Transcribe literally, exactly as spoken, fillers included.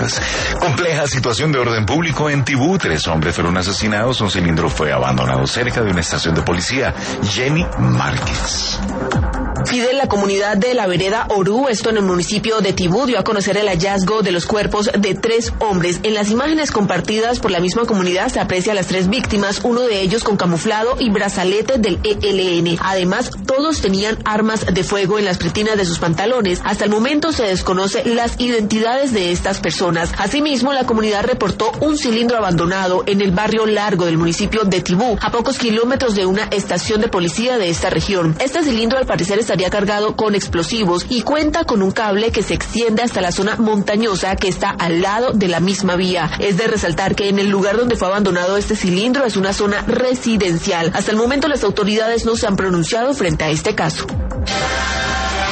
más. Compleja situación de orden público en Tibú. Tres hombres fueron asesinados. Un cilindro fue abandonado cerca de una estación de policía. Jenny Márquez. Fidel, la comunidad de la vereda Orú, esto en el municipio de Tibú, dio a conocer el hallazgo de los cuerpos de tres hombres. En las imágenes compartidas por la misma comunidad se aprecia a las tres víctimas, uno de ellos con camuflado y brazalete del E L N. Además, todos tenían armas de fuego en las pretinas de sus pantalones. Hasta el momento se desconoce las identidades de estas personas. Asimismo, la comunidad reportó un cilindro abandonado en el barrio Largo del municipio de Tibú, a pocos kilómetros de una estación de policía de esta región. Este cilindro al parecer está estaría cargado con explosivos y cuenta con un cable que se extiende hasta la zona montañosa que está al lado de la misma vía. Es de resaltar que en el lugar donde fue abandonado este cilindro es una zona residencial. Hasta el momento las autoridades no se han pronunciado frente a este caso.